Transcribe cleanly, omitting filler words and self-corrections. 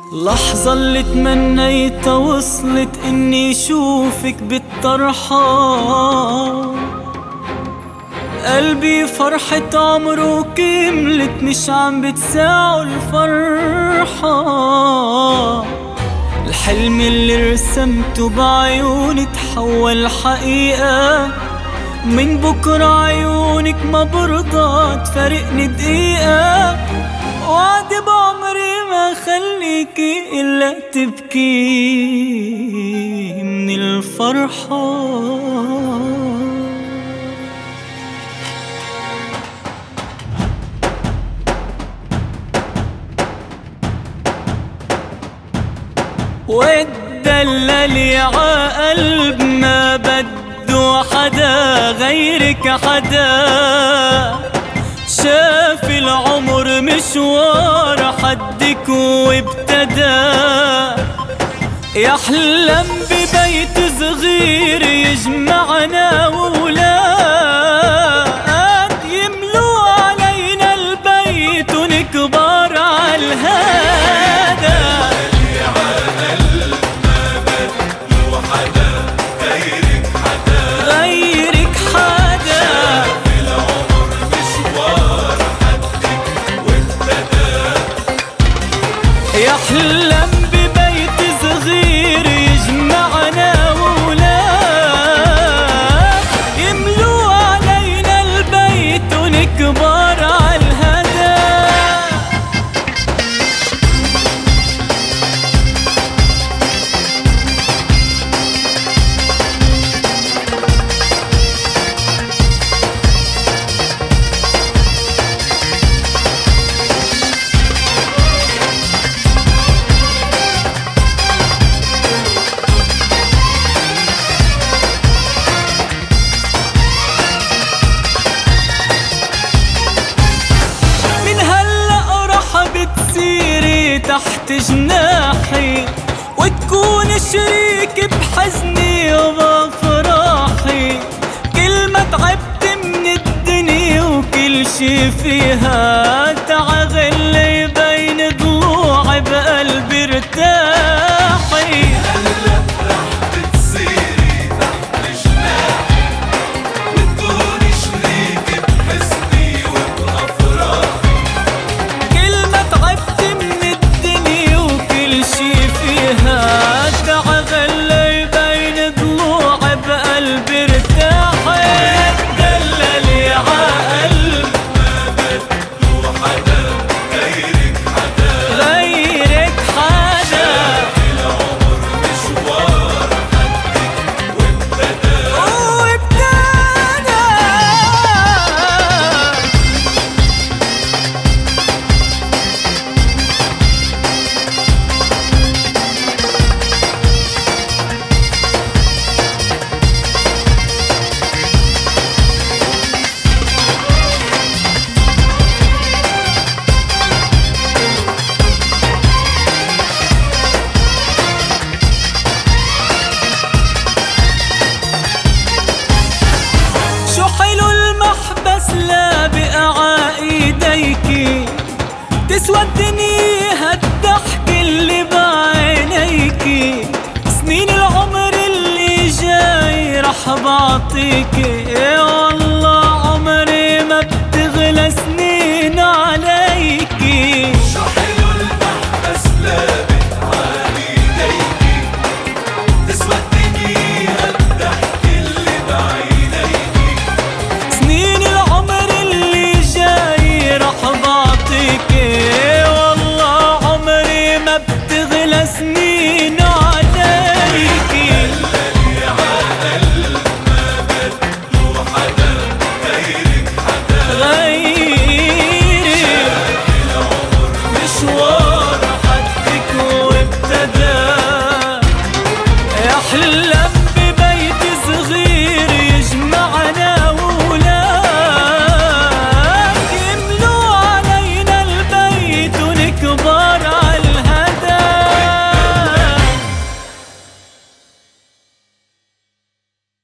لحظة اللي تمنيتها وصلت اني شوفك بالطرحة. قلبي فرحة عمره كملت مش عم بتساعه الفرحة. الحلم اللي رسمته بعيوني تحول حقيقة. من بكرة عيونك ما برضى تفارقني دقيقة. وعد بعمري ما خليكي إلا تبكي من الفرحة. واتدللي عقلب ما بده حدا غيرك حدا. شاف العمر مشوار حدك وابتدى. يحلم ببيت صغير يجمعنا وولاد. يملوا علينا البيت ونكبر عالهذا. يحلم ببيت صغير يجمعنا وولاد. يملوا علينا البيت ونكبر عالهدى. تحت جناحي وتكون شريك بحزني وبفراحي. كل ما تعبت من الدنيا وكل شي فيها تعغلي بين ضلوعي بقلبي ارتاحي. هلا رح بتصيري تحت جناحي وتكوني شريك بحزني وبأفراحي. كل ما تعبت من الدنيا وكل شي فيها تعغلي بين ضلوعي بقلبي ارتاحي. دللي عقلب ما بده حدا غيرك حدا. غيرك حدا. شاف العمر مشوار حدك وابتدى. شو حلو المحبس لابق عايديكي. تسوى الدنيا هالضحك اللي بعينيكي. سنين العمر اللي جاي رح بعطيكي